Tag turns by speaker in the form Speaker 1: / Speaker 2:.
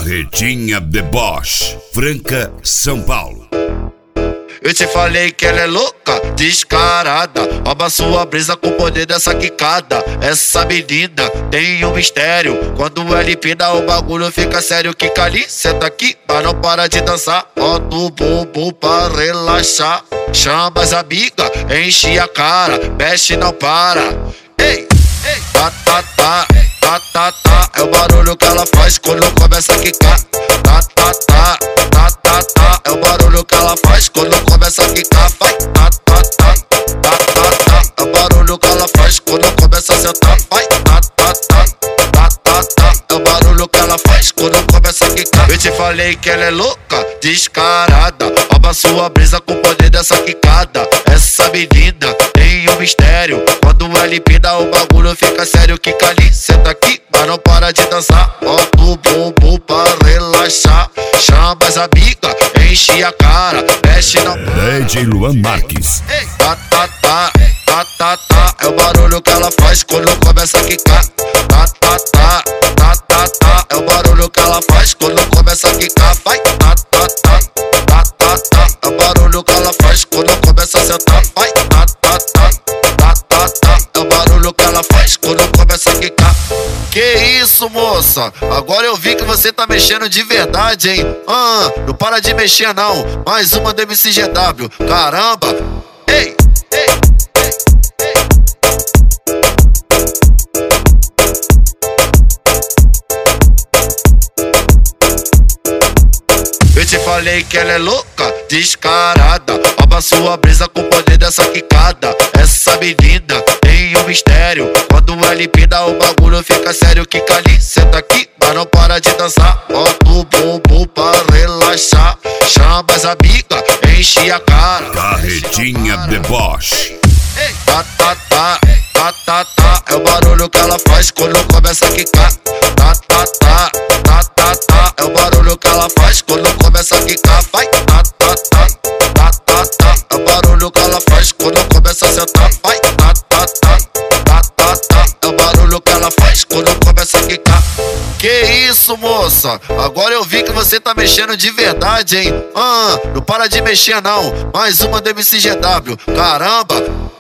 Speaker 1: Carretinha Deboche, Franca, São Paulo.
Speaker 2: Eu te falei que ela é louca, descarada, rouba sua brisa com o poder dessa quicada. Essa menina tem um mistério, quando ela empina o bagulho fica sério. Quica ali, senta aqui, mas não para de dançar. Bota o bumbum pra relaxar. Chama as amigas, enche a cara, mexe não para. Ei, ei, tá, tá, tá, tá, tá, tá. É o barulho que ela faz quando começa a quicar. Tá, tá, tá, tá, tá, tá. É o barulho que ela faz quando começa a quicar. Vai, tá, tá, tá, tá, tá, tá. É o barulho que ela faz quando começa a sentar. Vai, tá, tá, tá, tá, tá, tá. É o barulho que ela faz quando começa a quicar. Eu te falei que ela é louca, descarada, rouba sua brisa com o poder dessa quicada. Essa menina tem um mistério, quando ela empina o bagulho fica sério. Quica ali, senta aqui, mas não para de dançar. Bota o bumbum pra relaxar. Chama as amigas, enche a cara, mexe não para.
Speaker 1: DJ Luan Marques.
Speaker 2: Tá, tá, tá, tá, tá, tá. É o barulho que ela faz quando começa a quicar. Tá, tá, tá, tá, tá, tá. É o barulho que ela faz quando começa a quicar. Vai, tá, tá, tá, tá, tá, tá. É o barulho que ela faz quando começa a sentar. Vai, tá, tá, tá, tá, tá, tá. É o barulho que ela faz quando começa a quicar. Que isso, moça? Agora eu vi que você tá mexendo de verdade, hein? Não para de mexer não. Mais uma do MCGW. Caramba! Ei, ei, ei, ei. Eu te falei que ela é louca, descarada, rouba sua brisa com o poder dessa quicada. Essa menina tem um mistério, quando ela empina o bagulho fica sério. Quica ali, senta aqui, mas não para de dançar. Bota o bumbum pra relaxar. Chama as amigas, enche a cara.
Speaker 1: Carretinha Deboche.
Speaker 2: Tá, tá, tá, tá, tá, tá. É o barulho que ela faz quando começa a quicar. Tá, tá, tá, tá, tá, tá. É o barulho que ela faz quando começa a quicar. Vai, tá, tá, tá, tá, tá, tá. É o barulho que ela faz quando começa a sentar. Vai, tá, tá, tá, tá, tá, tá. É o barulho que ela faz quando começa a quicar. Que isso, moça? Agora eu vi que você tá mexendo de verdade, hein? Não para de mexer não. Mais uma do MCGW. Caramba!